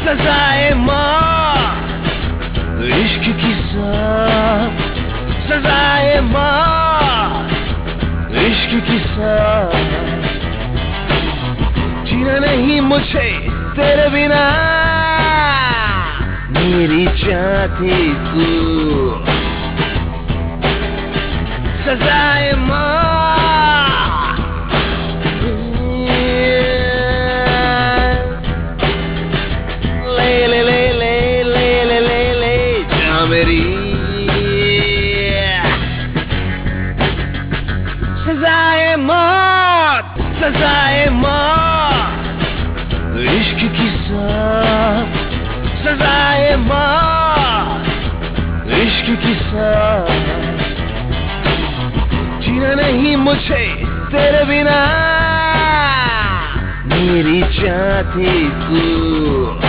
सजाए मौत इश्क की साथ, सजाए मौत इश्क की साथ। जीना नहीं मुझे तेरे बिना मेरी चाहती तू, सजाए मौत। ले ले ले ले ले ले ले ले जा मेरी, सजाए मौत, सजाए मौत इश्क की साथ, सजाए मौत इश्क की साथ। जीना नहीं मुझे तेरे बिना मेरी चाहती तू।